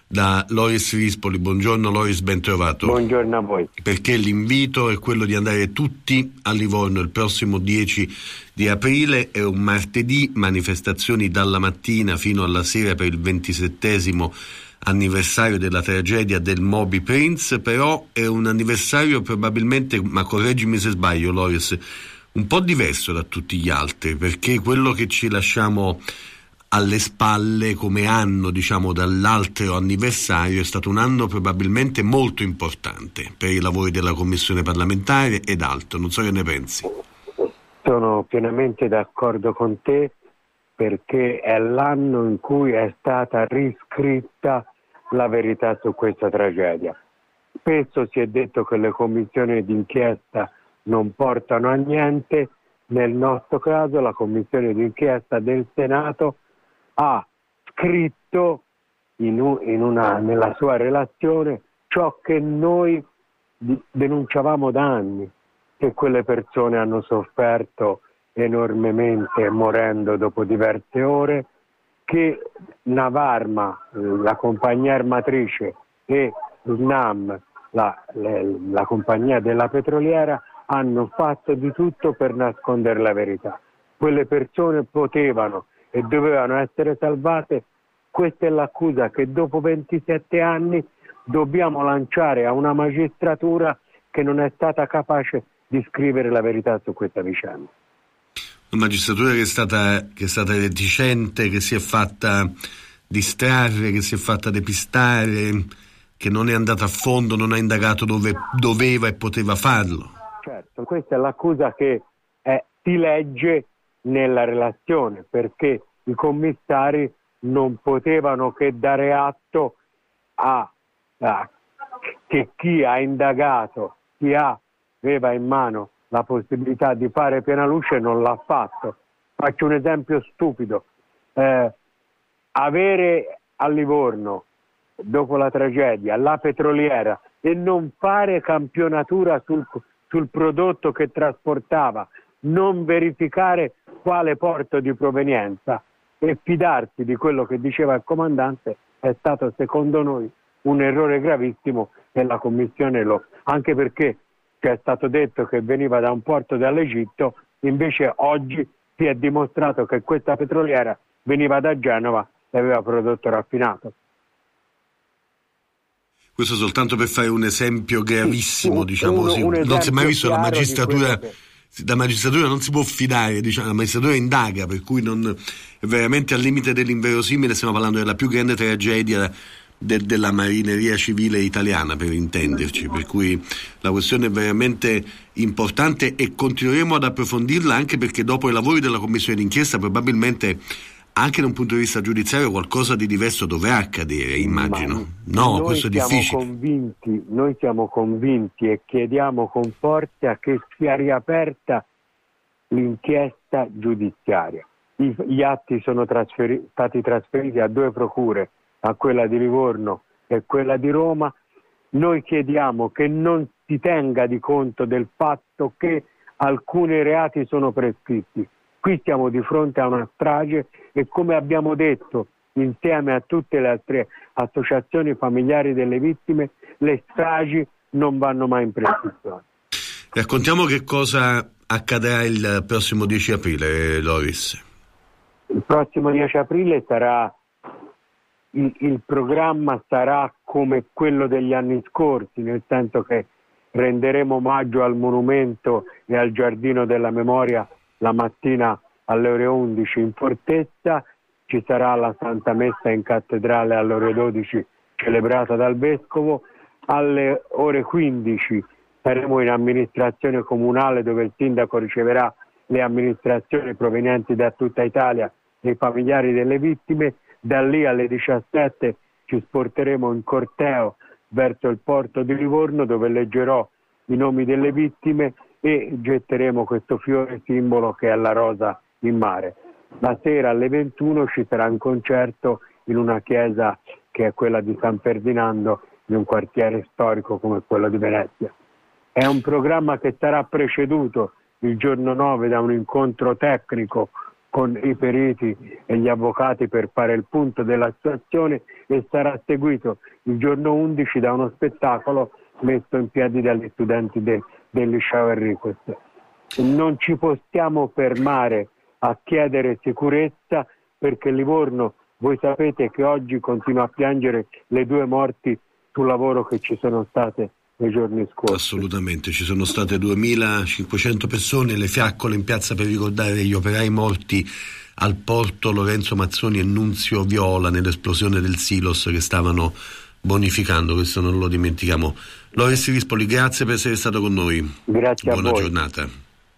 da Loris Rispoli. Buongiorno Loris, ben trovato. Buongiorno a voi. Perché l'invito è quello di andare tutti a Livorno il prossimo 10 di aprile, è un martedì, manifestazioni dalla mattina fino alla sera per il 27° anniversario della tragedia del Moby Prince, però è un anniversario probabilmente, ma correggimi se sbaglio Loris, un po' diverso da tutti gli altri, perché quello che ci lasciamo alle spalle come anno, diciamo, dall'altro anniversario è stato un anno probabilmente molto importante per i lavori della Commissione parlamentare ed altro. Non so che ne pensi. Sono pienamente d'accordo con te, perché è l'anno in cui è stata riscritta la verità su questa tragedia. Spesso si è detto che le commissioni d'inchiesta non portano a niente. Nel nostro caso la commissione d'inchiesta del Senato ha scritto nella sua relazione ciò che noi denunciavamo da anni, che quelle persone hanno sofferto enormemente morendo dopo diverse ore, che Navarma, la compagnia armatrice, e SNAM, la compagnia della petroliera, hanno fatto di tutto per nascondere la verità. Quelle persone potevano e dovevano essere salvate. Questa è l'accusa che dopo 27 anni dobbiamo lanciare a una magistratura che non è stata capace di scrivere la verità su questa vicenda. Una magistratura che è stata reticente, che si è fatta distrarre, che si è fatta depistare, che non è andata a fondo, non ha indagato dove doveva e poteva farlo. Certo, questa è l'accusa che si legge nella relazione, perché i commissari non potevano che dare atto che chi ha indagato, chi aveva in mano la possibilità di fare piena luce non l'ha fatto. Faccio un esempio stupido. Avere a Livorno, dopo la tragedia, la petroliera e non fare campionatura sul prodotto che trasportava, non verificare quale porto di provenienza e fidarsi di quello che diceva il comandante è stato, secondo noi, un errore gravissimo, e la commissione anche perché ci è stato detto che veniva da un porto dall'Egitto, invece oggi si è dimostrato che questa petroliera veniva da Genova e aveva prodotto raffinato. Questo soltanto per fare un esempio gravissimo, diciamo così. Non si è mai visto la magistratura. La magistratura non si può fidare, diciamo, la magistratura indaga, per cui non è veramente al limite dell'inverosimile. Stiamo parlando della più grande tragedia della marineria civile italiana, per intenderci, per cui la questione è veramente importante e continueremo ad approfondirla, anche perché dopo i lavori della commissione d'inchiesta probabilmente anche da un punto di vista giudiziario qualcosa di diverso dovrà accadere, immagino. No, questo è difficile. Noi siamo convinti e chiediamo con forza che sia riaperta l'inchiesta giudiziaria. Gli atti sono stati trasferiti a 2 procure, a quella di Livorno e quella di Roma. Noi chiediamo che non si tenga di conto del fatto che alcuni reati sono prescritti. Qui siamo di fronte a una strage e, come abbiamo detto insieme a tutte le altre associazioni familiari delle vittime, le stragi non vanno mai in prescrizione. Raccontiamo che cosa accadrà il prossimo 10 aprile, Loris. Il prossimo 10 aprile il programma sarà come quello degli anni scorsi, nel senso che renderemo omaggio al monumento e al giardino della memoria la mattina alle ore 11 in Fortezza. Ci sarà la Santa Messa in cattedrale alle ore 12 celebrata dal Vescovo. Alle ore 15 saremo in amministrazione comunale, dove il sindaco riceverà le amministrazioni provenienti da tutta Italia e i familiari delle vittime. Da lì alle 17 ci sporteremo in corteo verso il porto di Livorno, dove leggerò i nomi delle vittime e getteremo questo fiore simbolo che è la rosa in mare. La sera alle 21 ci sarà un concerto in una chiesa che è quella di San Ferdinando, in un quartiere storico come quello di Venezia. È un programma che sarà preceduto il giorno 9 da un incontro tecnico con i periti e gli avvocati per fare il punto della situazione, e sarà seguito il giorno 11 da uno spettacolo messo in piedi dagli studenti del liceo Enriquez. Non ci possiamo fermare a chiedere sicurezza, perché Livorno, voi sapete che oggi continua a piangere le 2 morti sul lavoro che ci sono state nei giorni scorsi. Assolutamente, ci sono state 2500 persone, le fiaccole in piazza per ricordare gli operai morti al porto Lorenzo Mazzoni e Nunzio Viola nell'esplosione del silos che stavano bonificando, questo non lo dimentichiamo. Loris Rispoli, grazie per essere stato con noi. Grazie a voi. Buona giornata.